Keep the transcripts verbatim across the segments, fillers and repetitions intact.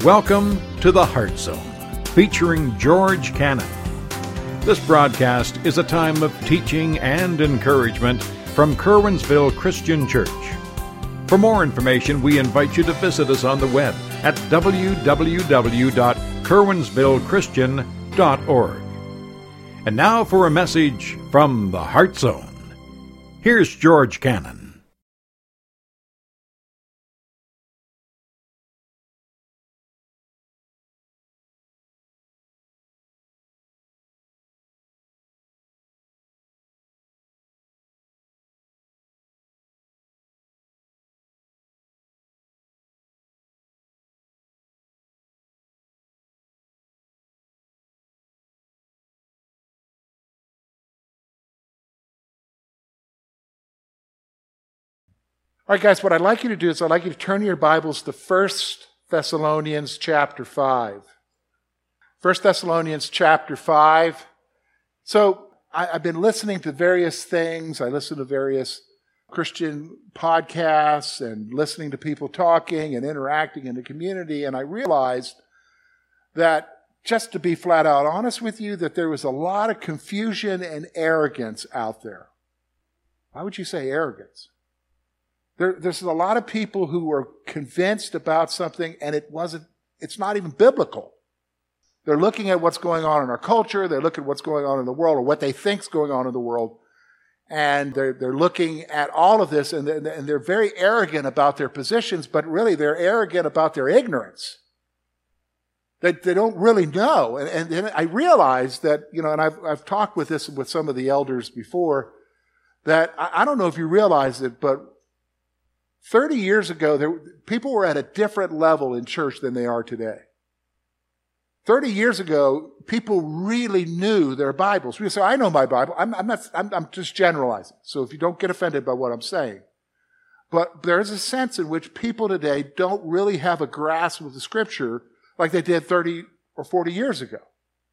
Welcome to the Heart Zone, featuring George Cannon. This broadcast is a time of teaching and encouragement from Curwensville Christian Church. For more information, we invite you to visit us on the web at w w w dot curwensville christian dot org. And now for a message from the Heart Zone. Here's George Cannon. All right, guys, what I'd like you to do is I'd like you to turn your Bibles to First Thessalonians chapter five. First Thessalonians chapter five. So I, I've been listening to various things. I listen to various Christian podcasts and listening to people talking and interacting in the community, and I realized that, just to be flat out honest with you, that there was a lot of confusion and arrogance out there. Why would you say arrogance? There, there's a lot of people who are convinced about something and it wasn't, it's not even biblical. They're looking at what's going on in our culture, they're looking at what's going on in the world, or what they think's going on in the world, and they're, they're looking at all of this, and they're, and they're very arrogant about their positions, but really they're arrogant about their ignorance. They, they don't really know. And, and, and I realized that, you know, and I've, I've talked with this with some of the elders before, that I, I don't know if you realize it, but thirty years ago, there, people were at a different level in church than they are today. thirty years ago, people really knew their Bibles. We say, I know my Bible. I'm, I'm, not, I'm, I'm just generalizing. So if you don't get offended by what I'm saying. But there's a sense in which people today don't really have a grasp of the Scripture like they did thirty or forty years ago.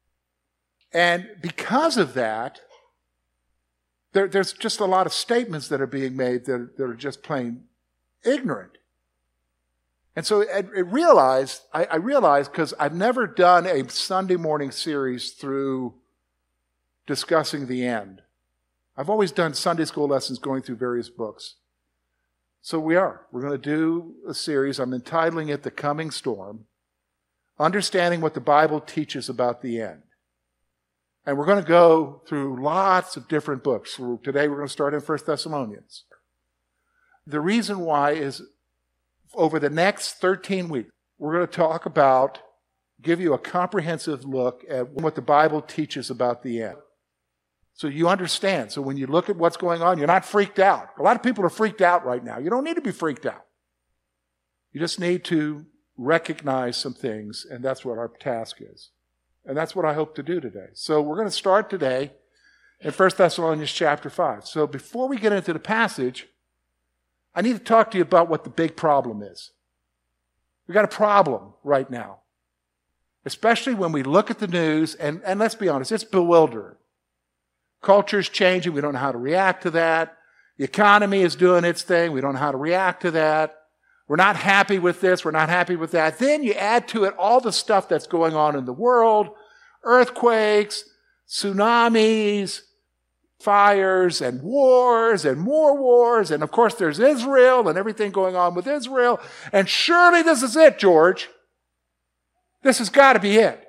And because of that, there, there's just a lot of statements that are being made that, that are just plain ignorant. And so I, I realized, I, I realized because I've never done a Sunday morning series through discussing the end. I've always done Sunday school lessons going through various books. So we are. We're going to do a series. I'm entitling it The Coming Storm, Understanding What the Bible Teaches About the End. And we're going to go through lots of different books. Today we're going to start in First Thessalonians. The reason why is over the next thirteen weeks, we're going to talk about, give you a comprehensive look at what the Bible teaches about the end. So you understand. So when you look at what's going on, you're not freaked out. A lot of people are freaked out right now. You don't need to be freaked out. You just need to recognize some things, and that's what our task is. And that's what I hope to do today. So we're going to start today in First Thessalonians chapter five. So before we get into the passage, I need to talk to you about what the big problem is. We've got a problem right now, especially when we look at the news, and, and let's be honest, it's bewildering. Culture's changing. We don't know how to react to that. The economy is doing its thing. We don't know how to react to that. We're not happy with this. We're not happy with that. Then you add to it all the stuff that's going on in the world, earthquakes, tsunamis, fires and wars and more wars. And of course there's Israel and everything going on with Israel. And surely this is it, George. This has got to be it.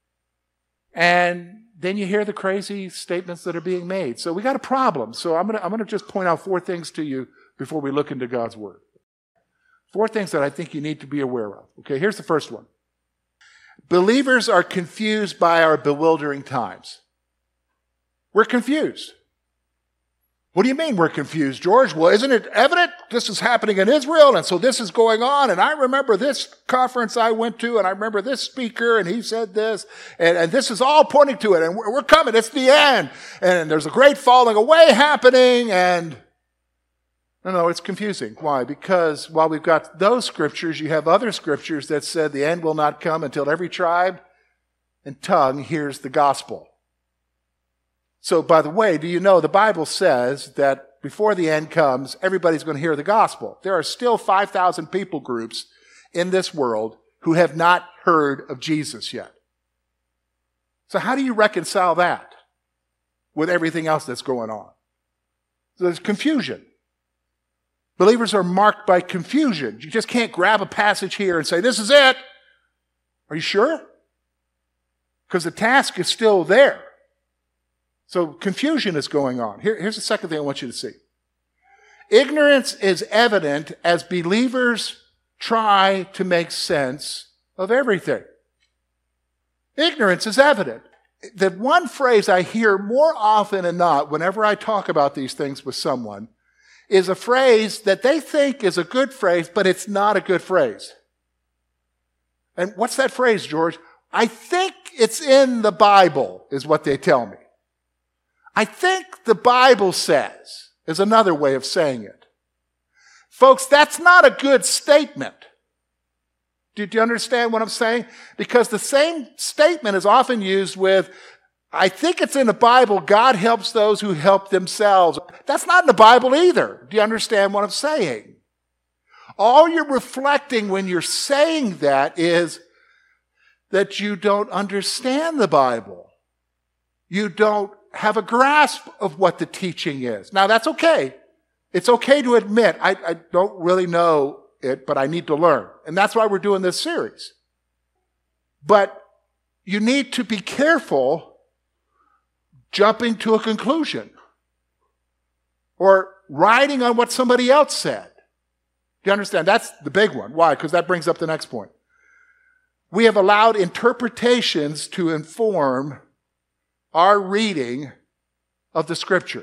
And then you hear the crazy statements that are being made. So we got a problem. So I'm going to I'm going to just point out four things to you before we look into God's Word. Four things that I think you need to be aware of. Okay, here's the first one. Believers are confused by our bewildering times. We're confused. What do you mean we're confused, George? Well, isn't it evident this is happening in Israel, and so this is going on, and I remember this conference I went to, and I remember this speaker, and he said this, and, and this is all pointing to it, and we're, we're coming, it's the end, and there's a great falling away happening, and no, no, it's confusing. Why? Because while we've got those scriptures, you have other scriptures that said the end will not come until every tribe and tongue hears the gospel. So, by the way, do you know the Bible says that before the end comes, everybody's going to hear the gospel. There are still five thousand people groups in this world who have not heard of Jesus yet. So how do you reconcile that with everything else that's going on? So there's confusion. Believers are marked by confusion. You just can't grab a passage here and say, this is it. Are you sure? Because the task is still there. So confusion is going on. Here, here's the second thing I want you to see. Ignorance is evident as believers try to make sense of everything. Ignorance is evident. The one phrase I hear more often than not whenever I talk about these things with someone is a phrase that they think is a good phrase, but it's not a good phrase. And what's that phrase, George? I think it's in the Bible, is what they tell me. I think the Bible says, is another way of saying it. Folks, that's not a good statement. Do you understand what I'm saying? Because the same statement is often used with, I think it's in the Bible, God helps those who help themselves. That's not in the Bible either. Do you understand what I'm saying? All you're reflecting when you're saying that is that you don't understand the Bible. You don't have a grasp of what the teaching is. Now, that's okay. It's okay to admit, I, I don't really know it, but I need to learn. And that's why we're doing this series. But you need to be careful jumping to a conclusion or riding on what somebody else said. Do you understand? That's the big one. Why? Because that brings up the next point. We have allowed interpretations to inform our reading of the Scripture.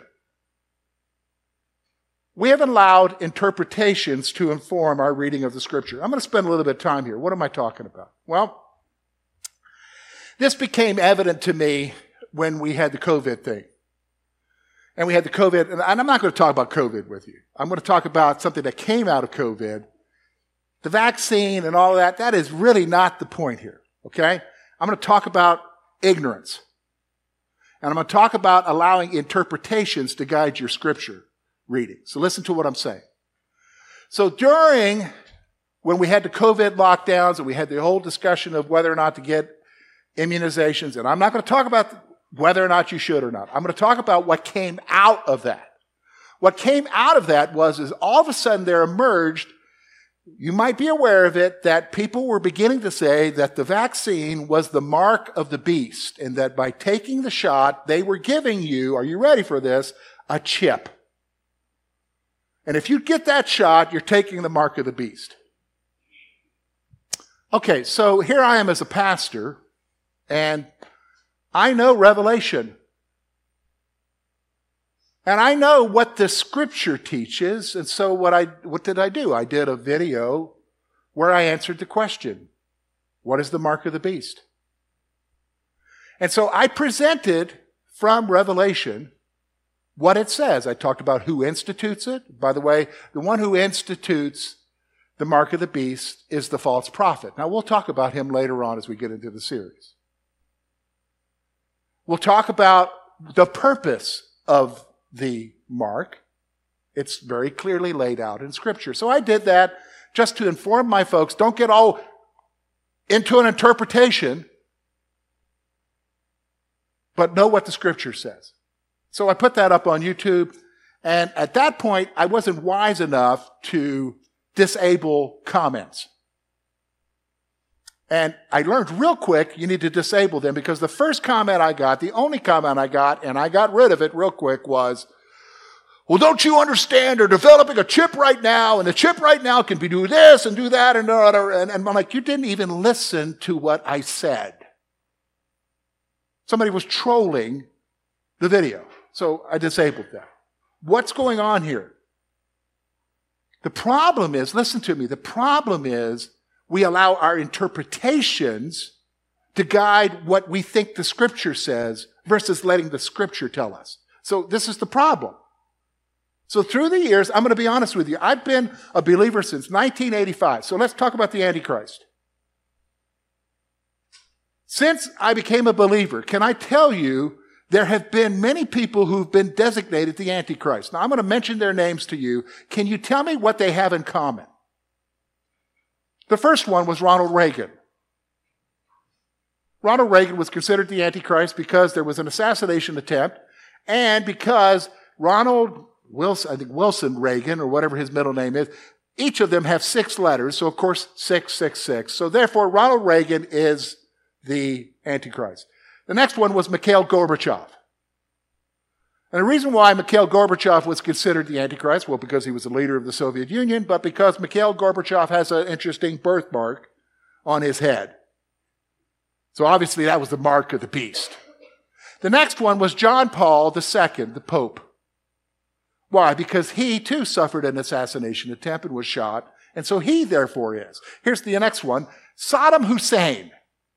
We have allowed interpretations to inform our reading of the Scripture. I'm going to spend a little bit of time here. What am I talking about? Well, this became evident to me when we had the COVID thing. And we had the COVID, and I'm not going to talk about COVID with you. I'm going to talk about something that came out of COVID. The vaccine and all of that, that is really not the point here, okay? I'm going to talk about ignorance. And I'm going to talk about allowing interpretations to guide your Scripture reading. So listen to what I'm saying. So during, when we had the COVID lockdowns and we had the whole discussion of whether or not to get immunizations, and I'm not going to talk about whether or not you should or not. I'm going to talk about what came out of that. What came out of that was, is all of a sudden there emerged, you might be aware of it, that people were beginning to say that the vaccine was the mark of the beast, and that by taking the shot, they were giving you, are you ready for this, a chip. And if you get that shot, you're taking the mark of the beast. Okay, so here I am as a pastor, and I know Revelation. And I know what the Scripture teaches, and so what I what did I do? I did a video where I answered the question, what is the mark of the beast? And so I presented from Revelation what it says. I talked about who institutes it. By the way, the one who institutes the mark of the beast is the false prophet. Now, we'll talk about him later on as we get into the series. We'll talk about the purpose of the mark. It's very clearly laid out in Scripture. So I did that just to inform my folks. Don't get all into an interpretation, but know what the Scripture says. So I put that up on YouTube, and at that point, I wasn't wise enough to disable comments. And I learned real quick, you need to disable them, because the first comment I got, the only comment I got, and I got rid of it real quick, was, well, don't you understand, they're developing a chip right now, and the chip right now can be do this and do that, and, and, and I'm like, you didn't even listen to what I said. Somebody was trolling the video. So I disabled that. What's going on here? The problem is, listen to me, the problem is we allow our interpretations to guide what we think the Scripture says versus letting the Scripture tell us. So this is the problem. So through the years, I'm going to be honest with you, I've been a believer since nineteen eighty-five. So let's talk about the Antichrist. Since I became a believer, can I tell you, there have been many people who've been designated the Antichrist. Now, I'm going to mention their names to you. Can you tell me what they have in common? The first one was Ronald Reagan. Ronald Reagan was considered the Antichrist because there was an assassination attempt and because Ronald Wilson, I think Wilson Reagan, or whatever his middle name is, each of them have six letters, so of course six six six. So therefore Ronald Reagan is the Antichrist. The next one was Mikhail Gorbachev. And the reason why Mikhail Gorbachev was considered the Antichrist, well, because he was the leader of the Soviet Union, but because Mikhail Gorbachev has an interesting birthmark on his head. So obviously that was the mark of the beast. The next one was John Paul the Second, the Pope. Why? Because he too suffered an assassination attempt and was shot, and so he therefore is. Here's the next one. Saddam Hussein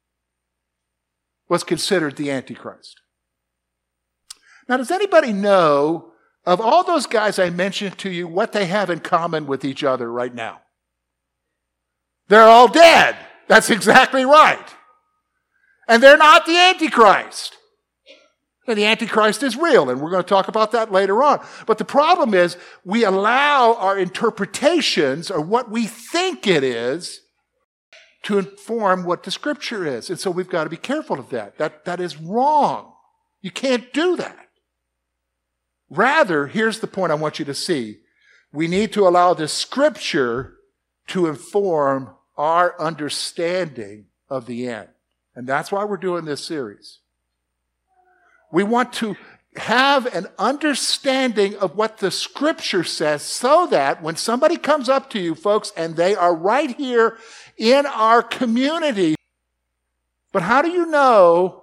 was considered the Antichrist. Now, does anybody know, of all those guys I mentioned to you, what they have in common with each other right now? They're all dead. That's exactly right. And they're not the Antichrist. And the Antichrist is real, and we're going to talk about that later on. But the problem is, we allow our interpretations, or what we think it is, to inform what the Scripture is. And so we've got to be careful of that. That, that is wrong. You can't do that. Rather, here's the point I want you to see. We need to allow the Scripture to inform our understanding of the end. And that's why we're doing this series. We want to have an understanding of what the Scripture says so that when somebody comes up to you, folks, and they are right here in our community, but how do you know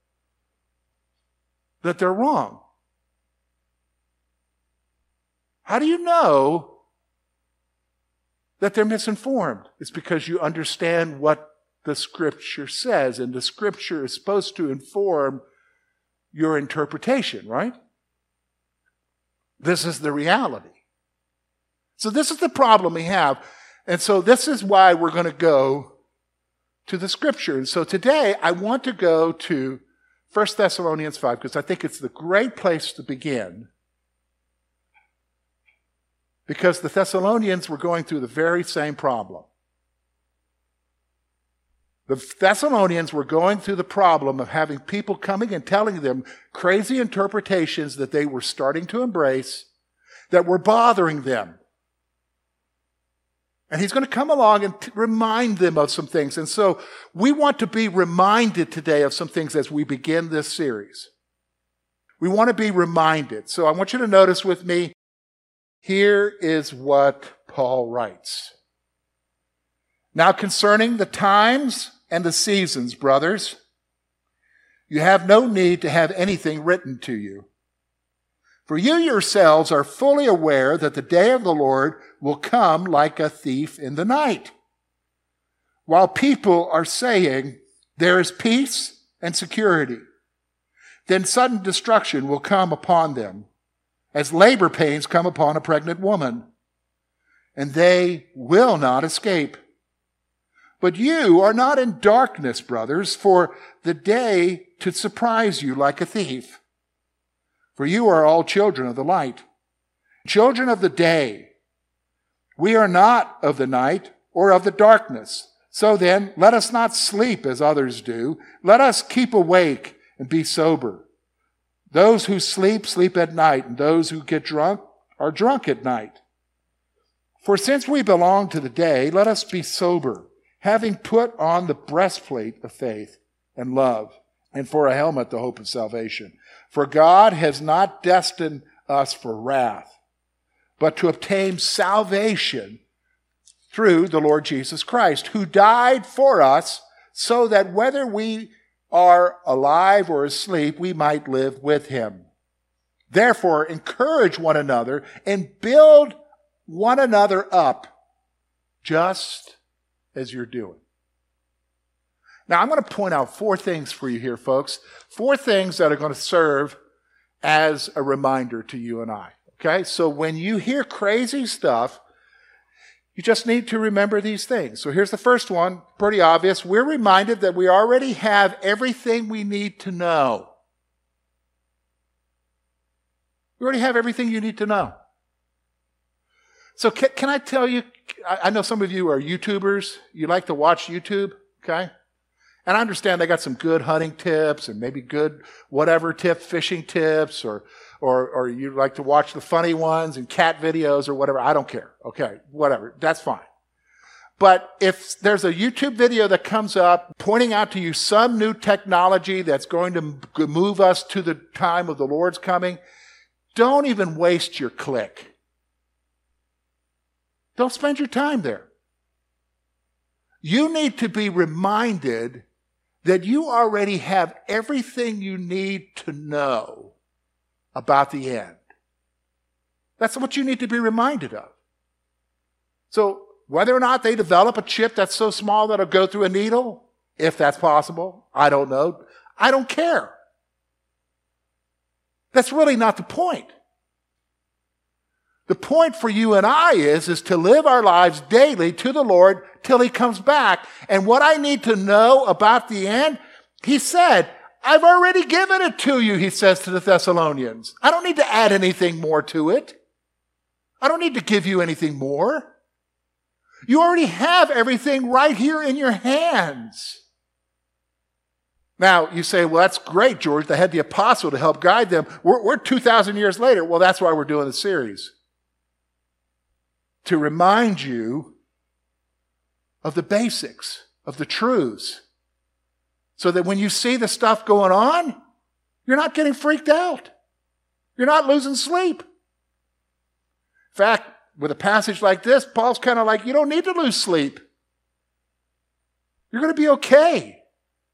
that they're wrong? How do you know that they're misinformed? It's because you understand what the Scripture says, and the Scripture is supposed to inform your interpretation, right? This is the reality. So this is the problem we have. And so this is why we're going to go to the Scripture. And so today I want to go to First Thessalonians five because I think it's the great place to begin. Because the Thessalonians were going through the very same problem. The Thessalonians were going through the problem of having people coming and telling them crazy interpretations that they were starting to embrace that were bothering them. And he's going to come along and t- remind them of some things. And so we want to be reminded today of some things as we begin this series. We want to be reminded. So I want you to notice with me, here is what Paul writes. Now concerning the times and the seasons, brothers, you have no need to have anything written to you. For you yourselves are fully aware that the day of the Lord will come like a thief in the night. While people are saying, there is peace and security, then sudden destruction will come upon them, as labor pains come upon a pregnant woman, and they will not escape. But you are not in darkness, brothers, for the day to surprise you like a thief. For you are all children of the light, children of the day. We are not of the night or of the darkness. So then, let us not sleep as others do. Let us keep awake and be sober. Those who sleep, sleep at night, and those who get drunk are drunk at night. For since we belong to the day, let us be sober, having put on the breastplate of faith and love, and for a helmet the hope of salvation. For God has not destined us for wrath, but to obtain salvation through the Lord Jesus Christ, who died for us, so that whether we are alive or asleep, we might live with him. Therefore, encourage one another and build one another up, just as you're doing. Now, I'm going to point out four things for you here, folks. Four things that are going to serve as a reminder to you and I. Okay? So when you hear crazy stuff, you just need to remember these things. So here's the first one, pretty obvious. We're reminded that we already have everything we need to know. You already have everything you need to know. So can, can I tell you, I, I know some of you are YouTubers. You like to watch YouTube, okay? And I understand they got some good hunting tips and maybe good whatever tips, fishing tips, or, or, or you like to watch the funny ones and cat videos or whatever. I don't care. Okay, whatever. That's fine. But if there's a YouTube video that comes up pointing out to you some new technology that's going to move us to the time of the Lord's coming, don't even waste your click. Don't spend your time there. You need to be reminded that you already have everything you need to know about the end. That's what you need to be reminded of. So whether or not they develop a chip that's so small that it'll go through a needle, if that's possible, I don't know. I don't care. That's really not the point. The point for you and I is, is to live our lives daily to the Lord till He comes back. And what I need to know about the end, He said, I've already given it to you, He says to the Thessalonians. I don't need to add anything more to it. I don't need to give you anything more. You already have everything right here in your hands. Now, you say, well, that's great, George. They had the apostle to help guide them. We're, we're two thousand years later. Well, that's why we're doing the series. To remind you of the basics, of the truths, so that when you see the stuff going on, you're not getting freaked out. You're not losing sleep. In fact, with a passage like this, Paul's kind of like, you don't need to lose sleep. You're going to be okay.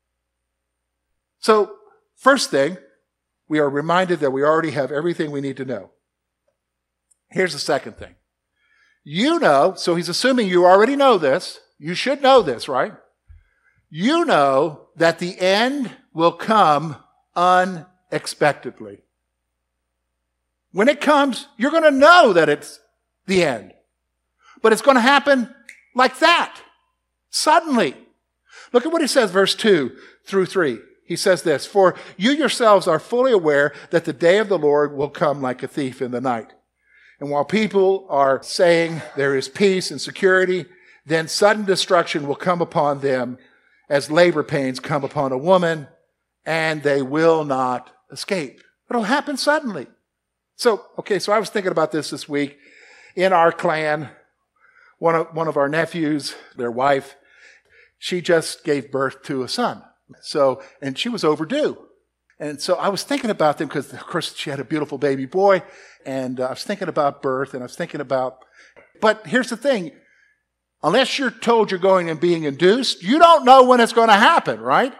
So, first thing, we are reminded that we already have everything we need to know. Here's the second thing. You know, so he's assuming you already know this. You should know this, right? You know that the end will come unexpectedly. When it comes, you're going to know that it's the end. But it's going to happen like that, suddenly. Look at what he says, verse two through three. He says this, for you yourselves are fully aware that the day of the Lord will come like a thief in the night. And while people are saying there is peace and security, then sudden destruction will come upon them as labor pains come upon a woman, and they will not escape. It'll happen suddenly. So, okay, so I was thinking about this this week. In our clan, one of, one of our nephews, their wife, she just gave birth to a son. So, and she was overdue. And so I was thinking about them because, of course, she had a beautiful baby boy. And uh, I was thinking about birth, and I was thinking about... But here's the thing. Unless you're told you're going and being induced, you don't know when it's going to happen, right?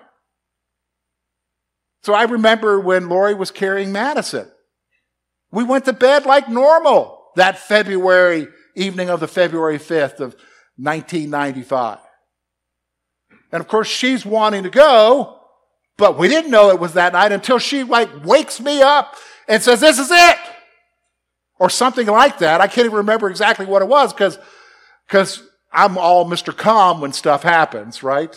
So I remember when Lori was carrying Madison. We went to bed like normal that February, evening of the February fifth of nineteen ninety-five. And of course, she's wanting to go, but we didn't know it was that night until she like wakes me up and says, this is it. Or something like that. I can't even remember exactly what it was because because I'm all Mister Calm when stuff happens, right?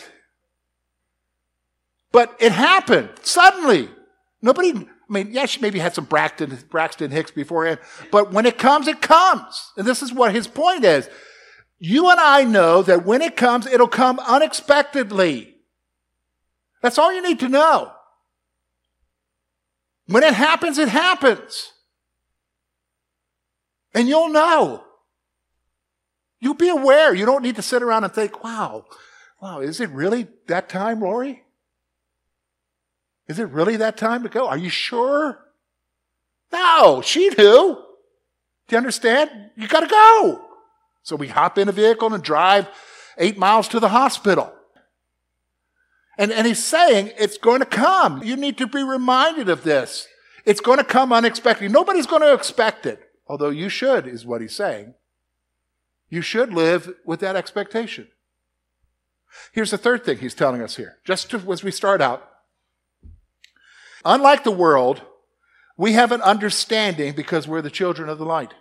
But it happened suddenly. Nobody, I mean, yeah, she maybe had some Braxton, Braxton Hicks beforehand, but when it comes, it comes. And this is what his point is. You and I know that when it comes, it'll come unexpectedly. That's all you need to know. When it happens, it happens. And you'll know. You'll be aware. You don't need to sit around and think, wow, wow, is it really that time, Lori? Is it really that time to go? Are you sure? No, she knew. Do you understand? You got to go. So we hop in a vehicle and drive eight miles to the hospital. And, and he's saying it's going to come. You need to be reminded of this. It's going to come unexpectedly. Nobody's going to expect it. Although you should, is what he's saying. You should live with that expectation. Here's the third thing he's telling us here, just to, as we start out. Unlike the world, we have an understanding because we're the children of the light.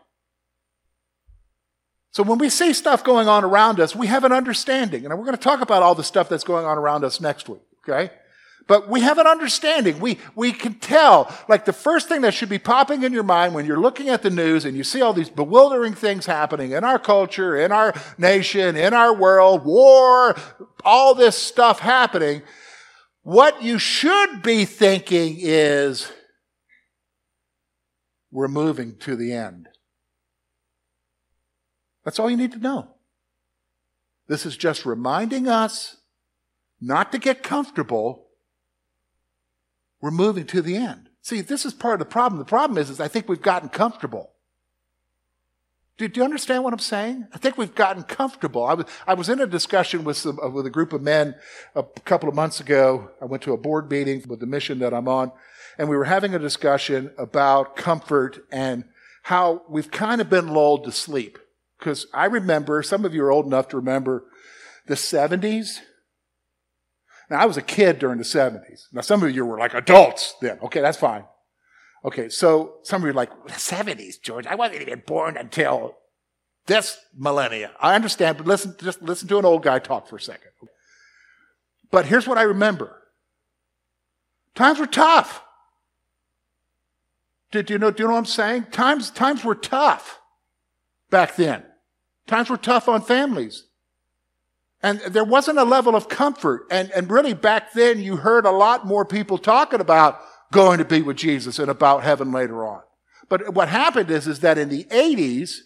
So when we see stuff going on around us, we have an understanding. And we're going to talk about all the stuff that's going on around us next week, okay? But we have an understanding. We, we can tell. Like the first thing that should be popping in your mind when you're looking at the news and you see all these bewildering things happening in our culture, in our nation, in our world, war, all this stuff happening, what you should be thinking is, we're moving to the end. That's all you need to know. This is just reminding us not to get comfortable. We're moving to the end. See, this is part of the problem. The problem is, is I think we've gotten comfortable. Do, do you understand what I'm saying? I think we've gotten comfortable. I was, I was in a discussion with, some, with a group of men a couple of months ago. I went to a board meeting with the mission that I'm on, and we were having a discussion about comfort and how we've kind of been lulled to sleep. Because I remember, some of you are old enough to remember the seventies. Now, I was a kid during the seventies. Now, some of you were like adults then. Okay, that's fine. Okay, so some of you are like, the seventies, George. I wasn't even born until this millennia. I understand, but listen, just listen to an old guy talk for a second. But here's what I remember. Times were tough. Did you know, do you know what I'm saying? Times, times were tough back then. Times were tough on families. And there wasn't a level of comfort. And, and really back then you heard a lot more people talking about going to be with Jesus and about heaven later on. But what happened is, is that in the eighties,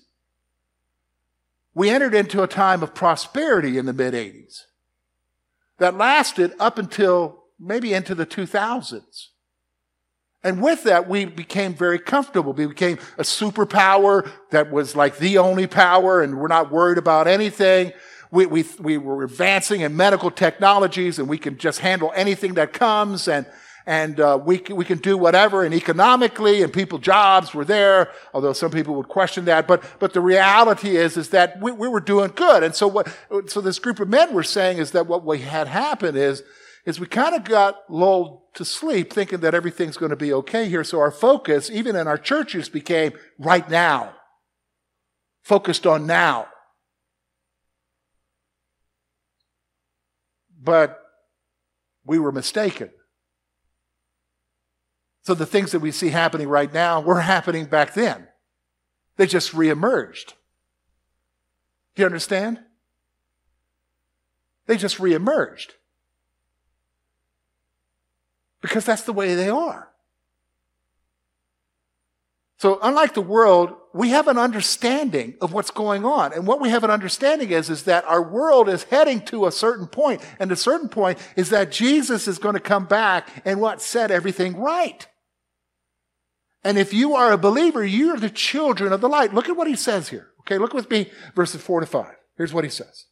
we entered into a time of prosperity in the mid-eighties that lasted up until maybe into the two thousands. And with that, we became very comfortable. We became a superpower that was like the only power, and we're not worried about anything. We, we, we were advancing in medical technologies, and we can just handle anything that comes, and, and, uh, we can, we can do whatever, and economically, and people jobs were there, although some people would question that, but, but the reality is, is that we, we were doing good. And so what, so this group of men were saying is that what we had happened is, is we kind of got lulled to sleep thinking that everything's going to be okay here. So our focus, even in our churches, became right now. Focused on now. But we were mistaken. So the things that we see happening right now were happening back then. They just reemerged. Do you understand? They just reemerged. Because that's the way they are. So unlike the world, we have an understanding of what's going on. And what we have an understanding is, is that our world is heading to a certain point. And the certain point is that Jesus is going to come back and what? Set everything right. And if you are a believer, you're the children of the light. Look at what he says here. Okay, look with me, verses four to five. Here's what he says.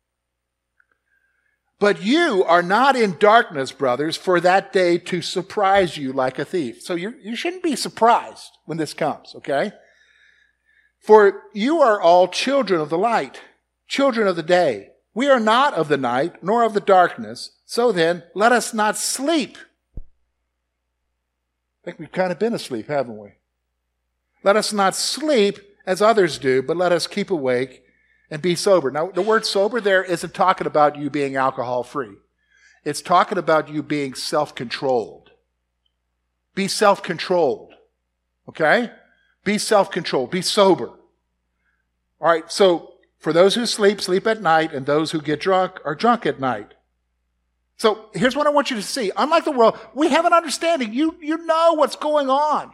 But you are not in darkness, brothers, for that day to surprise you like a thief. So you, you shouldn't be surprised when this comes, okay? For you are all children of the light, children of the day. We are not of the night, nor of the darkness. So then, let us not sleep. I think we've kind of been asleep, haven't we? Let us not sleep as others do, but let us keep awake and be sober. Now, the word sober there isn't talking about you being alcohol-free. It's talking about you being self-controlled. Be self-controlled. Okay? Be self-controlled. Be sober. All right, so for those who sleep, sleep at night, and those who get drunk are drunk at night. So here's what I want you to see. Unlike the world, we have an understanding. You, you know what's going on.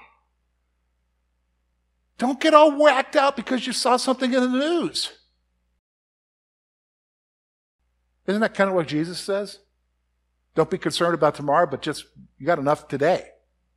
Don't get all whacked out because you saw something in the news. Isn't that kind of what Jesus says? Don't be concerned about tomorrow, but just, you got enough today.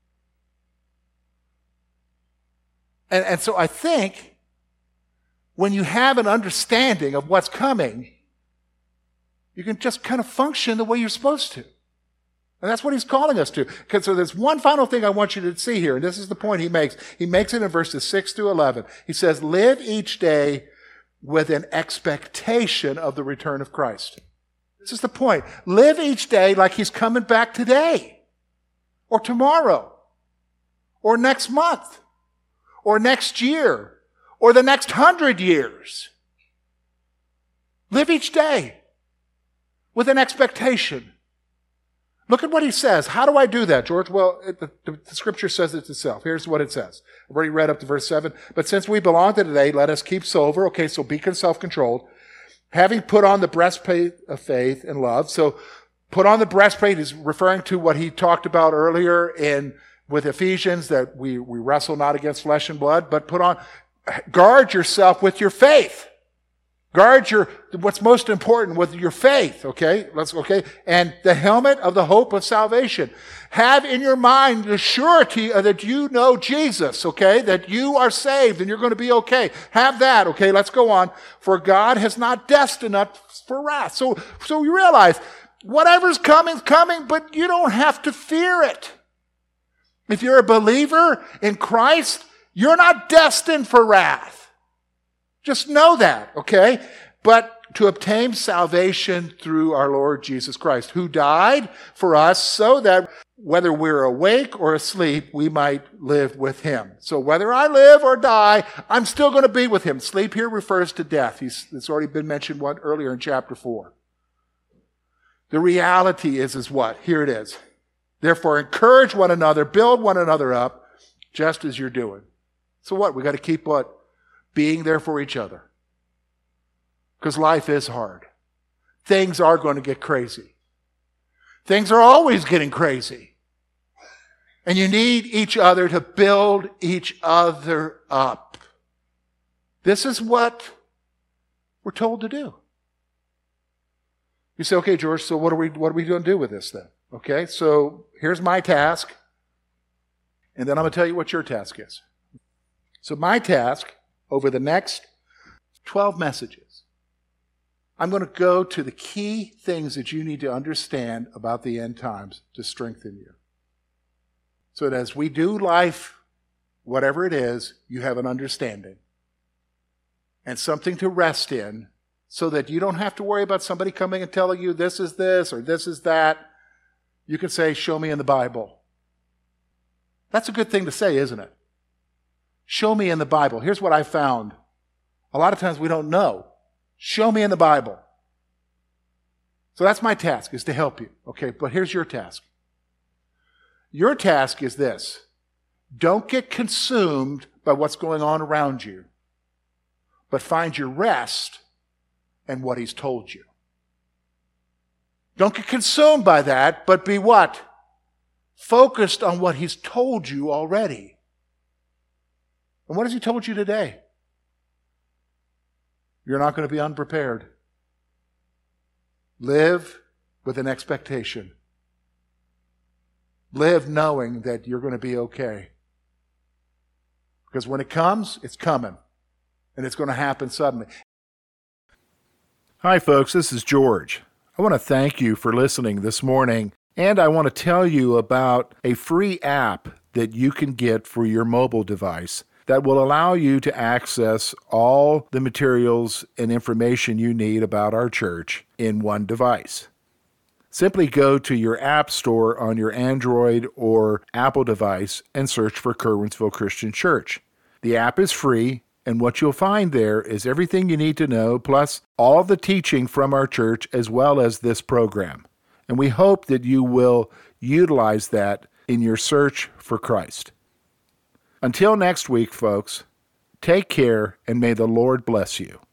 And, and so I think when you have an understanding of what's coming, you can just kind of function the way you're supposed to. And that's what he's calling us to. Because so there's one final thing I want you to see here, and this is the point he makes. He makes it in verses six through eleven. He says, live each day with an expectation of the return of Christ. This is the point. Live each day like he's coming back today, or tomorrow, or next month, or next year, or the next hundred years. Live each day with an expectation. Look at what he says. How do I do that, George? Well, it, the, the scripture says it itself. Here's what it says. I've already read up to verse seven. But since we belong to today, let us keep sober. Okay, so be self-controlled. Having put on the breastplate of faith and love. So put on the breastplate is referring to what he talked about earlier in with Ephesians, that we, we wrestle not against flesh and blood, but put on, guard yourself with your faith. Guard your, what's most important with your faith, okay? Let's, okay? And the helmet of the hope of salvation. Have in your mind the surety of that you know Jesus, okay? That you are saved and you're going to be okay. Have that, okay? Let's go on. For God has not destined us for wrath. So, so we realize whatever's coming is coming, but you don't have to fear it. If you're a believer in Christ, you're not destined for wrath. Just know that, okay? But to obtain salvation through our Lord Jesus Christ, who died for us so that whether we're awake or asleep, we might live with him. So whether I live or die, I'm still going to be with him. Sleep here refers to death. He's, it's already been mentioned one earlier in chapter four. The reality is, is what? Here it is. Therefore, encourage one another, build one another up, just as you're doing. So what? We got to keep what? Being there for each other. Because life is hard. Things are going to get crazy. Things are always getting crazy. And you need each other to build each other up. This is what we're told to do. You say, okay, George, so what are we, what are we going to do with this then? Okay, so here's my task. And then I'm going to tell you what your task is. So my task over the next twelve messages, I'm going to go to the key things that you need to understand about the end times to strengthen you. So that as we do life, whatever it is, you have an understanding and something to rest in so that you don't have to worry about somebody coming and telling you this is this or this is that. You can say, show me in the Bible. That's a good thing to say, isn't it? Show me in the Bible. Here's what I found. A lot of times we don't know. Show me in the Bible. So that's my task, is to help you. Okay, but here's your task. Your task is this. Don't get consumed by what's going on around you, but find your rest in what he's told you. Don't get consumed by that, but be what? Focused on what he's told you already. And what has he told you today? You're not going to be unprepared. Live with an expectation. Live knowing that you're going to be okay. Because when it comes, it's coming. And it's going to happen suddenly. Hi, folks. This is George. I want to thank you for listening this morning. And I want to tell you about a free app that you can get for your mobile device that will allow you to access all the materials and information you need about our church in one device. Simply go to your app store on your Android or Apple device and search for Curwensville Christian Church. The app is free, and what you'll find there is everything you need to know, plus all the teaching from our church as well as this program. And we hope that you will utilize that in your search for Christ. Until next week, folks, take care and may the Lord bless you.